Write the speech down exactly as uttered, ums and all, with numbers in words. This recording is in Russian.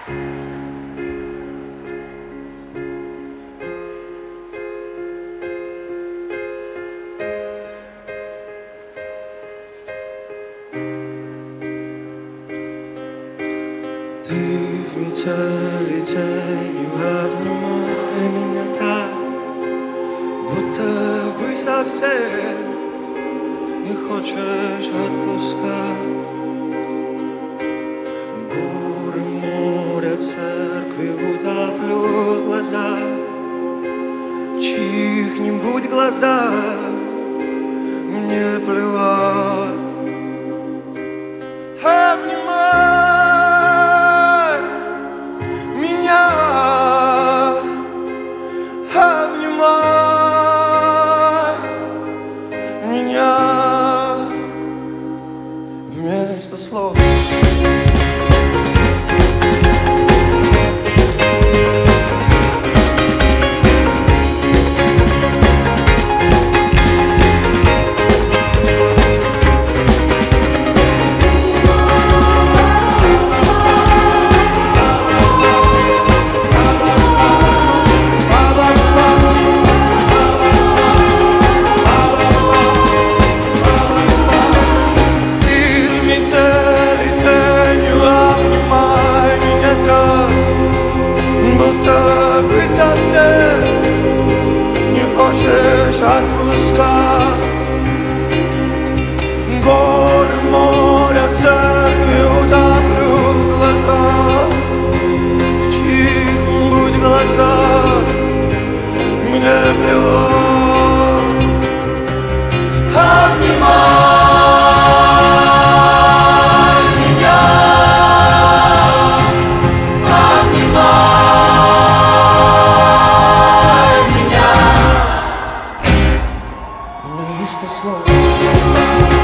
Ты в метели тенью обнимай меня так, будто бы совсем не хочешь отпускать. Горы, море, церкви утоплю в глаза, в чьих-нибудь глазах мне плевать. Обнимай меня, обнимай меня вместо слов. Отпускать горы, море, церкви утоплю в глазах, в чьих-нибудь глазах мне плевать. Обнимай меня, обнимай вместо слов.